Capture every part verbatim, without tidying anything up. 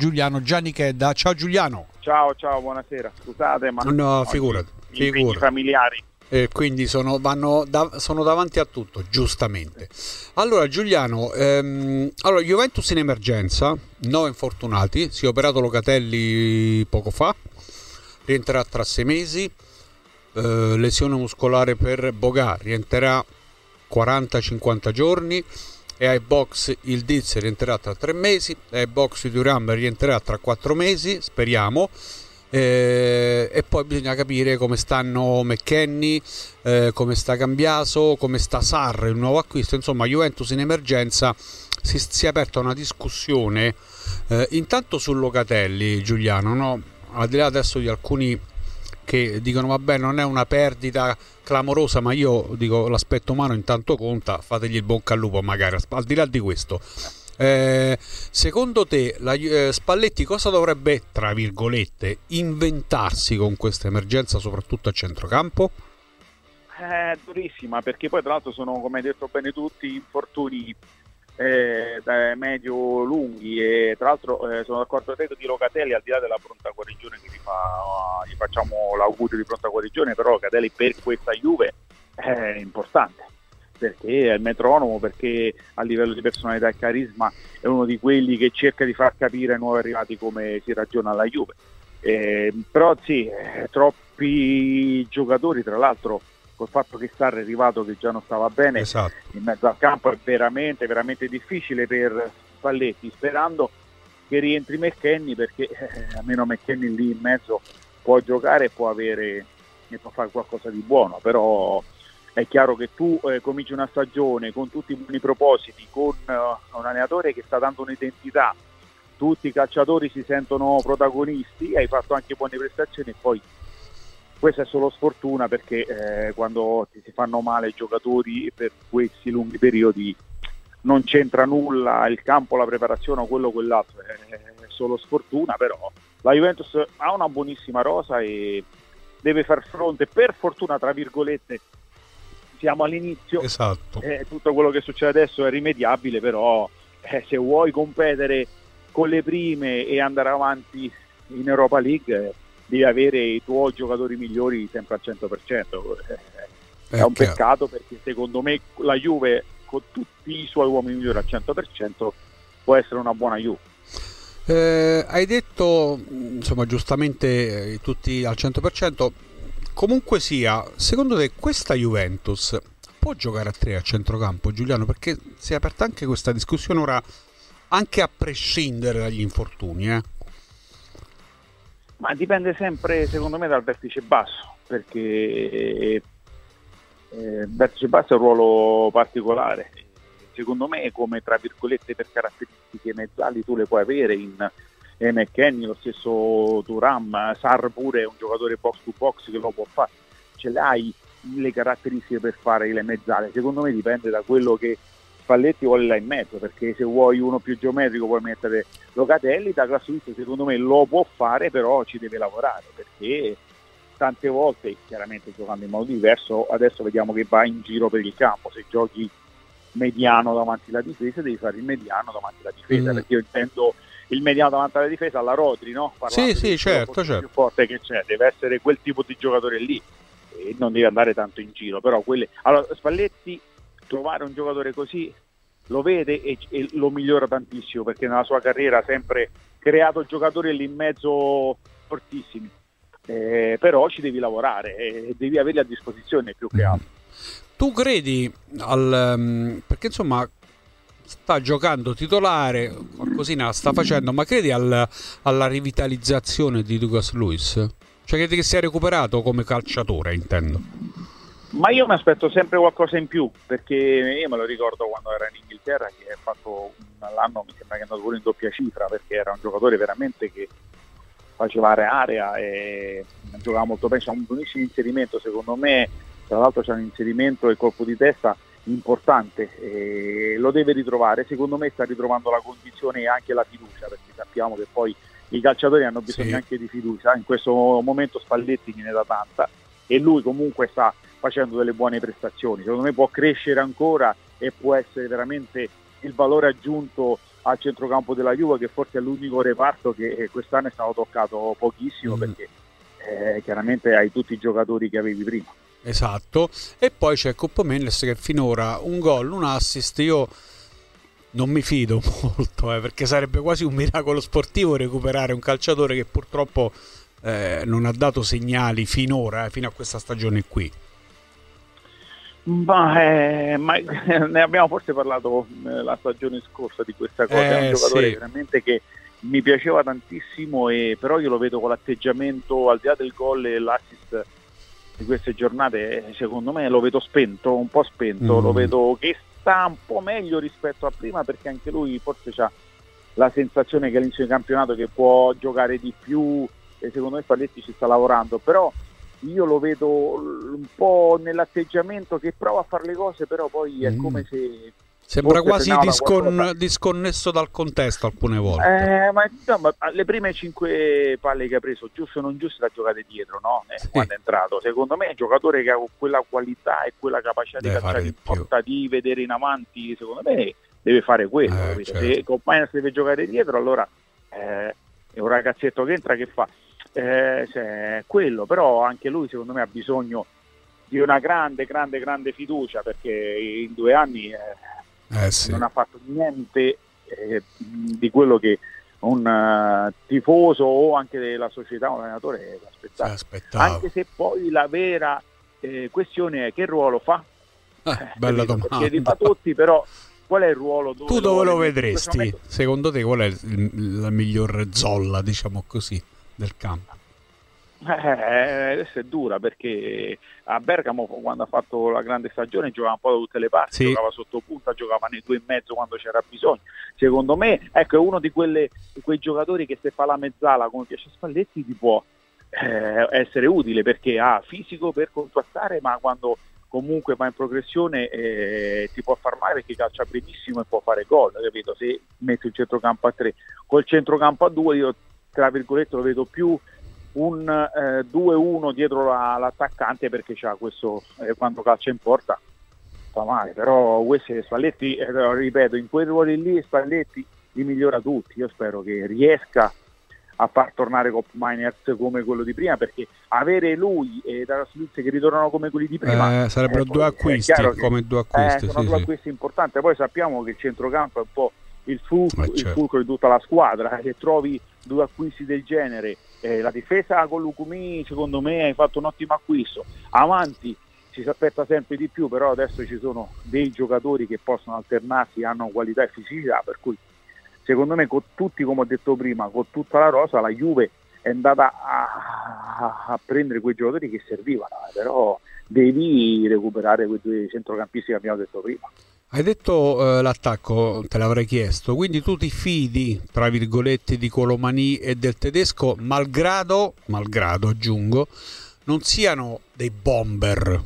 Giuliano Giannichedda. Ciao Giuliano. Ciao, ciao, buonasera. Scusate, ma no, figurati, figurati. familiari. E quindi sono, vanno da, sono davanti a tutto, giustamente. Allora Giuliano, ehm, allora Juventus in emergenza, nove infortunati, si è operato Locatelli poco fa, rientrerà tra sei mesi, eh, lesione muscolare per Boga, rientrerà quaranta cinquanta giorni, e ai box il Diz rientrerà tra tre mesi, e ai box Thuram rientrerà tra quattro mesi, speriamo. Eh, e poi bisogna capire come stanno McKennie, eh, come sta Cambiaso, come sta Sarr, il nuovo acquisto. Insomma, Juventus in emergenza. Si, si è aperta una discussione eh, intanto su Locatelli, Giuliano, no? Al di là adesso di alcuni che dicono vabbè, non è una perdita clamorosa, ma io dico l'aspetto umano intanto conta, fategli il bocca al lupo magari. Al di là di questo, Eh, secondo te la, eh, Spalletti cosa dovrebbe, tra virgolette, inventarsi con questa emergenza, soprattutto a centrocampo? È durissima, perché poi tra l'altro sono, come hai detto bene tutti, infortuni eh, medio-lunghi, e tra l'altro eh, sono d'accordo con te di Locatelli, al di là della pronta guarigione che gli, fa, gli facciamo l'augurio di pronta guarigione, però Locatelli per questa Juve è importante, perché è il metronomo, perché a livello di personalità e carisma è uno di quelli che cerca di far capire ai nuovi arrivati come si ragiona alla Juve. Eh, però sì, eh, troppi giocatori, tra l'altro col fatto che Sarr è arrivato che già non stava bene, esatto, in mezzo al campo è veramente veramente difficile per Spalletti, sperando che rientri McKennie, perché eh, almeno McKennie lì in mezzo può giocare e può avere e può fare qualcosa di buono. Però è chiaro che tu eh, cominci una stagione con tutti i buoni propositi, con uh, un allenatore che sta dando un'identità, tutti i calciatori si sentono protagonisti, hai fatto anche buone prestazioni, e poi questa è solo sfortuna, perché eh, quando ti si fanno male i giocatori per questi lunghi periodi non c'entra nulla il campo, la preparazione o quello o quell'altro, è solo sfortuna. Però la Juventus ha una buonissima rosa e deve far fronte, per fortuna tra virgolette, siamo all'inizio, esatto. Eh, tutto quello che succede adesso è rimediabile, però eh, se vuoi competere con le prime e andare avanti in Europa League eh, devi avere i tuoi giocatori migliori sempre al cento per cento. Eh, è, è un chiaro. Peccato, perché secondo me la Juve con tutti i suoi uomini migliori al cento per cento può essere una buona Juve. Eh, hai detto, insomma, giustamente eh, tutti al cento per cento. Comunque sia, secondo te questa Juventus può giocare a tre a centrocampo, Giuliano? Perché si è aperta anche questa discussione ora, anche a prescindere dagli infortuni. Eh? Ma dipende sempre, secondo me, dal vertice basso, perché eh, il vertice basso è un ruolo particolare. Secondo me, come tra virgolette per caratteristiche mezzali, tu le puoi avere in E McKennie, lo stesso Thuram, Sarr pure è un giocatore box to box che lo può fare, ce l'hai le caratteristiche per fare le mezzale. Secondo me dipende da quello che Spalletti vuole là in mezzo, perché se vuoi uno più geometrico puoi mettere Locatelli, da classista secondo me lo può fare, però ci deve lavorare, perché tante volte, chiaramente giocando in modo diverso, adesso vediamo che va in giro per il campo, se giochi mediano davanti alla difesa devi fare il mediano davanti alla difesa, mm. perché io intendo il mediano davanti alla difesa alla Rodri, no? Parlando sì, sì, certo, certo. più forte che c'è, deve essere quel tipo di giocatore lì e non deve andare tanto in giro. Però quelle, allora Spalletti trovare un giocatore così lo vede e, e lo migliora tantissimo, perché nella sua carriera ha sempre creato giocatori lì in mezzo fortissimi, eh, però ci devi lavorare e devi averli a disposizione più che altro. Tu credi al um, perché insomma sta giocando titolare, qualcosina sta facendo, ma credi al, alla rivitalizzazione di Douglas Luiz? Cioè credi che sia recuperato come calciatore, intendo? Ma io mi aspetto sempre qualcosa in più, perché io me lo ricordo quando era in Inghilterra, che ha fatto l'anno, mi sembra che è andato pure in doppia cifra, perché era un giocatore veramente che faceva area e giocava molto bene, c'è un buonissimo inserimento, secondo me, tra l'altro c'è un inserimento e colpo di testa importante, e lo deve ritrovare. Secondo me sta ritrovando la condizione e anche la fiducia, perché sappiamo che poi i calciatori hanno bisogno sì. anche di fiducia. In questo momento Spalletti ne dà tanta e lui comunque sta facendo delle buone prestazioni, secondo me può crescere ancora e può essere veramente il valore aggiunto al centrocampo della Juve, che forse è l'unico reparto che quest'anno è stato toccato pochissimo, mm. perché eh, chiaramente hai tutti i giocatori che avevi prima. Esatto, e poi c'è Coppo Mendes che finora un gol, un assist. Io non mi fido molto, eh, perché sarebbe quasi un miracolo sportivo recuperare un calciatore che purtroppo eh, non ha dato segnali finora, eh, fino a questa stagione qui. Ma, eh, ma ne abbiamo forse parlato eh, la stagione scorsa di questa cosa. Eh, è un giocatore sì. veramente che mi piaceva tantissimo, e però io lo vedo con l'atteggiamento, al di là del gol e l'assist di queste giornate, secondo me lo vedo spento, un po' spento, mm. lo vedo che sta un po' meglio rispetto a prima, perché anche lui forse ha la sensazione che all'inizio del campionato che può giocare di più, e secondo me Spalletti ci sta lavorando, però io lo vedo un po' nell'atteggiamento che prova a fare le cose, però poi è come se sembra quasi discon- disconnesso dal contesto alcune volte. Eh, ma insomma, le prime cinque palle che ha preso, giusto o non giusto, le ha giocate dietro, no? Eh, sì. Quando è entrato, secondo me è un giocatore che ha quella qualità e quella capacità deve di calciare in porta, di vedere in avanti, secondo me deve fare quello, eh, certo. Se Coppainas deve giocare dietro, allora eh, è un ragazzetto che entra, che fa eh, cioè, quello, però anche lui secondo me ha bisogno di una grande grande grande fiducia, perché in due anni eh, Eh sì. non ha fatto niente eh, di quello che un uh, tifoso o anche della società, un allenatore aspettava. Anche se poi la vera eh, questione è che ruolo fa. Eh, bella domanda. Perché li fa tutti, però qual è il ruolo? Dove tu dove lo, lo vedresti? Secondo te qual è il, la miglior zolla, diciamo così, del campo? Eh, adesso è dura, perché a Bergamo quando ha fatto la grande stagione giocava un po' da tutte le parti, sì. Giocava sotto punta, giocava nei due e mezzo quando c'era bisogno. Secondo me, ecco, è uno di, quelle, di quei giocatori che se fa la mezzala come piace Spalletti ti può eh, essere utile, perché ha fisico per contrastare, ma quando comunque va in progressione eh, ti può far male, perché calcia benissimo e può fare gol, capito? Se metti il centrocampo a tre, col centrocampo a due io tra virgolette lo vedo più un eh, due uno dietro la, l'attaccante, perché c'ha questo eh, quando calcia in porta fa male, però questi Spalletti, eh, ripeto, in quei ruoli lì Spalletti li migliora tutti. Io spero che riesca a far tornare Koopmeiners come quello di prima, perché avere lui e Dario Sliz che ritornano come quelli di prima eh, sarebbero eh, due acquisti, come che, due acquisti eh, sono sì, due sì. acquisti importanti. Poi sappiamo che il centrocampo è un po' il fulcro, eh, certo. il fulcro di tutta la squadra, se trovi due acquisti del genere. Eh, la difesa con Lucumi secondo me hai fatto un ottimo acquisto, avanti ci si aspetta sempre di più, però adesso ci sono dei giocatori che possono alternarsi, hanno qualità e fisicità, per cui secondo me con tutti, come ho detto prima, con tutta la rosa la Juve è andata a, a prendere quei giocatori che servivano, però devi recuperare quei due centrocampisti che abbiamo detto prima. Hai detto eh, l'attacco, te l'avrei chiesto, quindi tu ti fidi, tra virgolette, di Colomani e del tedesco, malgrado, malgrado aggiungo, non siano dei bomber?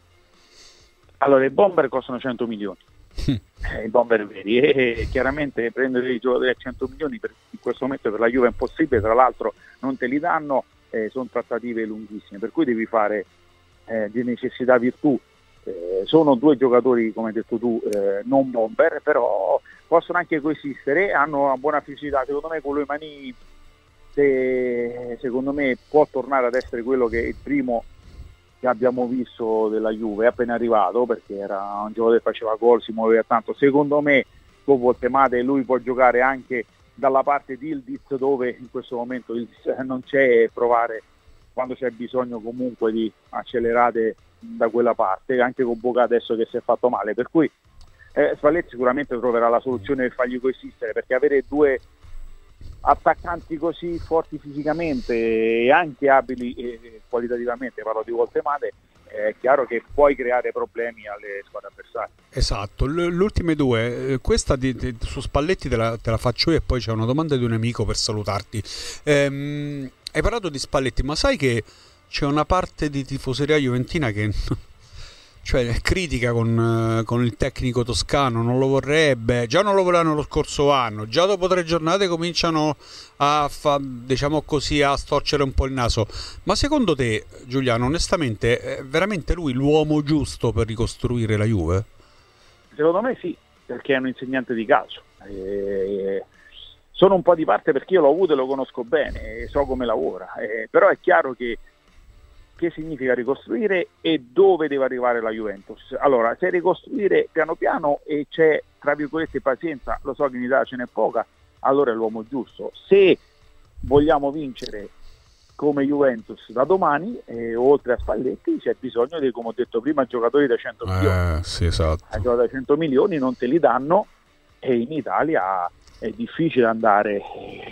Allora, i bomber costano cento milioni, eh, i bomber veri, e chiaramente prendere i giocatori a cento milioni per, in questo momento per la Juve è impossibile, tra l'altro non te li danno, eh, sono trattative lunghissime, per cui devi fare eh, di necessità virtù. Eh, sono due giocatori, come hai detto tu, eh, non bomber, però possono anche coesistere, hanno una buona fisicità. Secondo me Colomani, se, secondo me può tornare ad essere quello che è il primo che abbiamo visto della Juve, è appena arrivato, perché era un giocatore che faceva gol, si muoveva tanto. Secondo me dopo il Temade lui può giocare anche dalla parte di Ildiz, dove in questo momento non c'è, e provare quando c'è bisogno comunque di accelerate da quella parte, anche con Boca adesso che si è fatto male, per cui eh, Spalletti sicuramente troverà la soluzione per fargli coesistere, perché avere due attaccanti così forti fisicamente e anche abili eh, qualitativamente, parlo di Voltemade, è chiaro che puoi creare problemi alle squadre avversarie. Esatto, le ultime due, questa di, di, su Spalletti te la, te la faccio io, e poi c'è una domanda di un amico per salutarti. Ehm, hai parlato di Spalletti, ma sai che c'è una parte di tifoseria juventina che cioè critica con, con il tecnico toscano, non lo vorrebbe, già non lo volevano lo scorso anno, già dopo tre giornate cominciano a fa, diciamo così, a storcere un po' il naso. Ma secondo te, Giuliano, onestamente è veramente lui l'uomo giusto per ricostruire la Juve? Secondo me sì, perché è un insegnante di calcio, Eh, sono un po' di parte perché io l'ho avuto e lo conosco bene, so come lavora, eh, però è chiaro che che significa ricostruire e dove deve arrivare la Juventus. Allora, se ricostruire piano piano e c'è, tra virgolette, pazienza, lo so che in Italia ce n'è poca, allora è l'uomo giusto. Se vogliamo vincere come Juventus da domani, eh, oltre a Spalletti, c'è bisogno di, come ho detto prima, giocatori da cento eh, milioni. Sì, esatto. A giocatori da cento milioni non te li danno e in Italia è difficile andare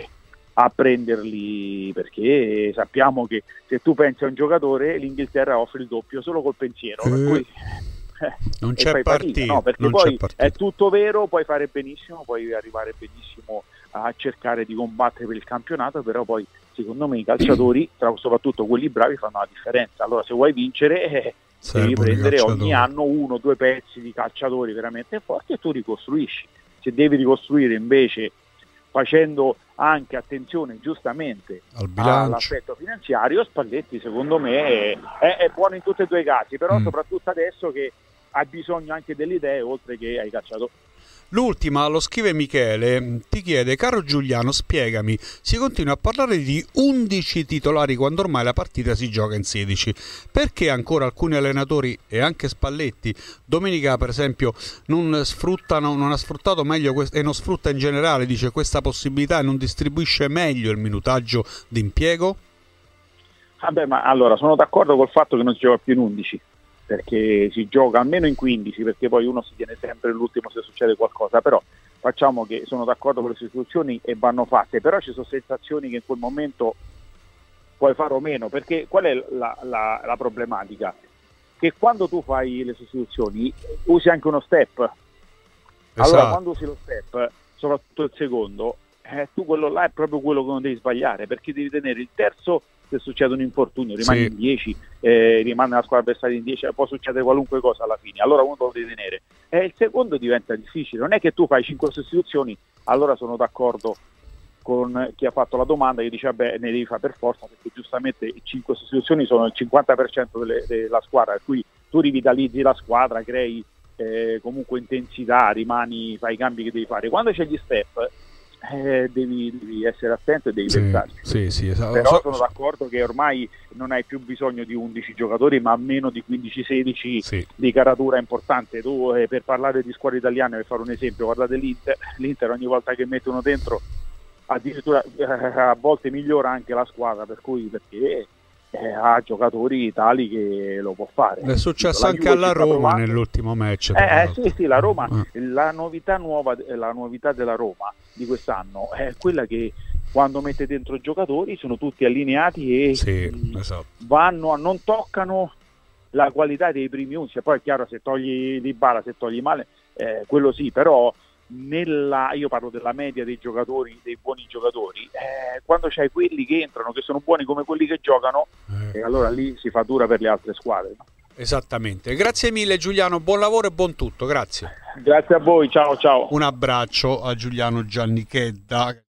a prenderli, perché sappiamo che se tu pensi a un giocatore l'Inghilterra offre il doppio solo col pensiero, eh, per cui, eh, non c'è partita, no? Perché non poi c'è è tutto vero, puoi fare benissimo, puoi arrivare benissimo a cercare di combattere per il campionato, però poi secondo me i calciatori, tra, soprattutto quelli bravi, fanno la differenza. Allora se vuoi vincere eh, devi prendere ogni anno uno o due pezzi di calciatori veramente forti e tu ricostruisci. Se devi ricostruire invece facendo anche attenzione giustamente Al all'aspetto finanziario, Spalletti secondo me è, è, è buono in tutti e due i casi, però mm. soprattutto adesso che ha bisogno anche delle idee oltre che ai calciatori. L'ultima lo scrive Michele, ti chiede: caro Giuliano, spiegami, si continua a parlare di undici titolari quando ormai la partita si gioca in sedici, perché ancora alcuni allenatori e anche Spalletti domenica per esempio non sfruttano, non ha sfruttato meglio quest- e non sfrutta in generale, dice, questa possibilità e non distribuisce meglio il minutaggio d'impiego? Vabbè, ma allora sono d'accordo col fatto che non si gioca più in undici, perché si gioca almeno in quindici, perché poi uno si tiene sempre l'ultimo se succede qualcosa, però facciamo che sono d'accordo con le sostituzioni e vanno fatte, però ci sono sensazioni che in quel momento puoi fare o meno, perché qual è la, la, la problematica? Che quando tu fai le sostituzioni usi anche uno step, esatto. Allora quando usi lo step, soprattutto il secondo, eh, tu quello là è proprio quello che non devi sbagliare, perché devi tenere il terzo. Se succede un infortunio rimane sì. in dieci, eh, rimane la squadra avversaria in dieci, può succedere qualunque cosa alla fine, allora uno lo deve tenere, e il secondo diventa difficile. Non è che tu fai cinque sostituzioni, allora sono d'accordo con chi ha fatto la domanda che dice vabbè ne devi fare per forza, perché giustamente cinque sostituzioni sono il cinquanta per cento delle, della squadra, per cui tu rivitalizzi la squadra, crei eh, comunque intensità, rimani, fai i cambi che devi fare. Quando c'è gli step Eh, devi, devi essere attento e devi sì, pensarci. Sì, sì, esatto. Però so, sono so. d'accordo che ormai non hai più bisogno di undici giocatori, ma meno di quindici sedici sì. di caratura importante. Tu eh, per parlare di squadre italiane, per fare un esempio, guardate l'Inter, l'Inter ogni volta che mette uno dentro addirittura eh, a volte migliora anche la squadra, per cui perché eh, ha giocatori tali che lo può fare. È successo la anche alla Roma nell'ultimo match. Eh, eh, sì, sì, la Roma, eh. la novità nuova, la novità della Roma di quest'anno è quella che quando mette dentro giocatori sono tutti allineati e sì, esatto. vanno a, non toccano la qualità dei primi undici. Poi è chiaro, se togli Dybala, se togli Male, eh, quello sì, però nella, io parlo della media dei giocatori, dei buoni giocatori, eh, quando c'hai quelli che entrano che sono buoni come quelli che giocano, eh. e allora lì si fa dura per le altre squadre, no? Esattamente. Grazie mille Giuliano, buon lavoro e buon tutto, grazie. Grazie a voi, ciao ciao. Un abbraccio a Giuliano Giannichedda.